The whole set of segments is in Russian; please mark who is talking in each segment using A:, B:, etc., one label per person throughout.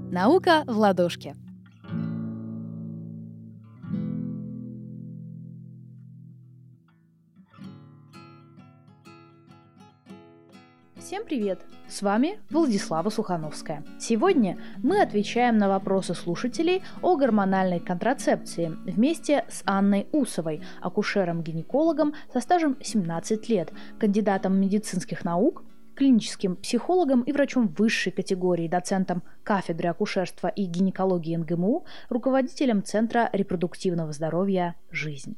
A: Наука в ладошке. Всем привет! С вами Владислава Сухановская. Сегодня мы отвечаем на вопросы слушателей о гормональной контрацепции вместе с Анной Усовой, акушером-гинекологом со стажем 17 лет, кандидатом медицинских наук, клиническим психологом и врачом высшей категории, доцентом кафедры акушерства и гинекологии НГМУ, руководителем Центра репродуктивного здоровья «Жизнь».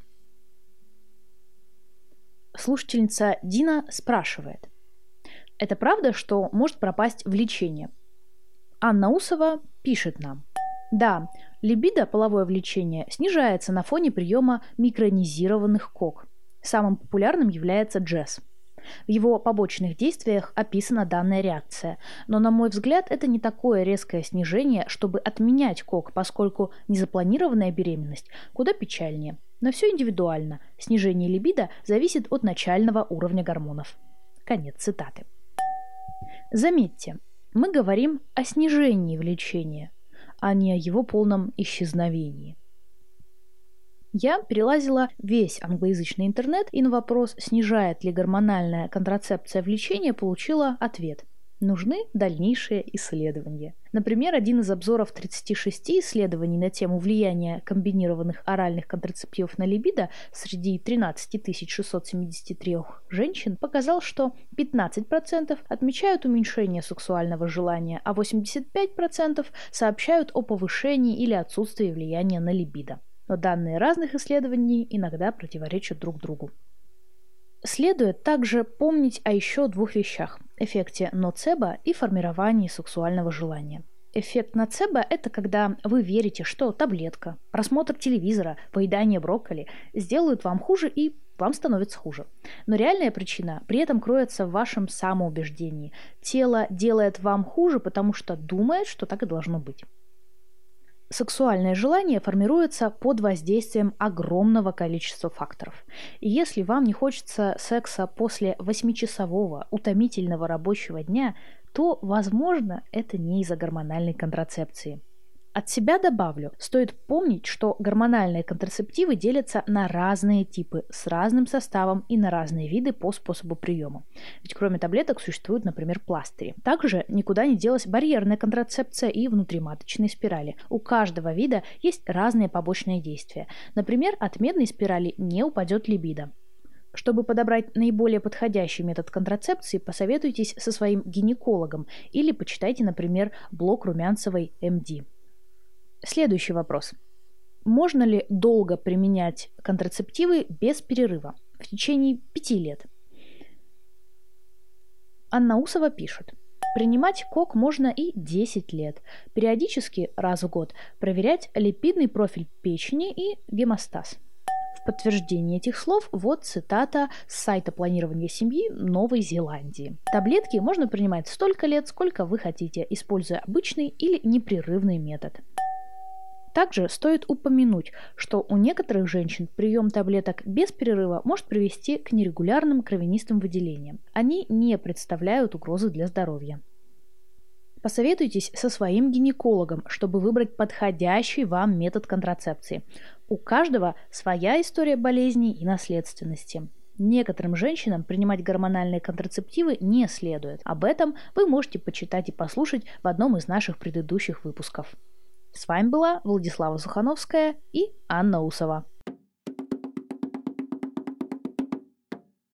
A: Слушательница Дина спрашивает: это правда, что может пропасть влечение? Анна Усова пишет нам: да, либидо, половое влечение, снижается на фоне приема микронизированных КОК. Самым популярным является ДЖЭС. В его побочных действиях описана данная реакция, но, на мой взгляд, это не такое резкое снижение, чтобы отменять КОК, поскольку незапланированная беременность куда печальнее. Но все индивидуально. Снижение либидо зависит от начального уровня гормонов. Конец цитаты. Заметьте, мы говорим о снижении влечения, а не о его полном исчезновении. Я перелазила весь англоязычный интернет и на вопрос, снижает ли гормональная контрацепция влечение, получила ответ: нужны дальнейшие исследования. Например, один из обзоров 36 исследований на тему влияния комбинированных оральных контрацептивов на либидо среди 13 673 женщин показал, что 15% отмечают уменьшение сексуального желания, а 85% сообщают о повышении или отсутствии влияния на либидо. Но данные разных исследований иногда противоречат друг другу. Следует также помнить о еще двух вещах – эффекте ноцебо и формировании сексуального желания. Эффект ноцебо – это когда вы верите, что таблетка, просмотр телевизора, поедание брокколи сделают вам хуже и вам становится хуже. Но реальная причина при этом кроется в вашем самоубеждении. Тело делает вам хуже, потому что думает, что так и должно быть. Сексуальное желание формируется под воздействием огромного количества факторов. И если вам не хочется секса после 8-часового утомительного рабочего дня, то, возможно, это не из-за гормональной контрацепции. От себя добавлю, стоит помнить, что гормональные контрацептивы делятся на разные типы, с разным составом и на разные виды по способу приема. Ведь кроме таблеток существуют, например, пластыри. Также никуда не делась барьерная контрацепция и внутриматочные спирали. У каждого вида есть разные побочные действия. Например, от медной спирали не упадет либидо. Чтобы подобрать наиболее подходящий метод контрацепции, посоветуйтесь со своим гинекологом или почитайте, например, блог Румянцевой МД. Следующий вопрос. Можно ли долго применять контрацептивы без перерыва в течение 5 лет? Анна Усова пишет: принимать КОК можно и 10 лет. Периодически, раз в год, проверять липидный профиль печени и гемостаз. В подтверждение этих слов вот цитата с сайта планирования семьи Новой Зеландии. Таблетки можно принимать столько лет, сколько вы хотите, используя обычный или непрерывный метод. Также стоит упомянуть, что у некоторых женщин прием таблеток без перерыва может привести к нерегулярным кровянистым выделениям. Они не представляют угрозы для здоровья. Посоветуйтесь со своим гинекологом, чтобы выбрать подходящий вам метод контрацепции. У каждого своя история болезней и наследственности. Некоторым женщинам принимать гормональные контрацептивы не следует. Об этом вы можете почитать и послушать в одном из наших предыдущих выпусков. С вами была Владислава Сухановская и Анна Усова.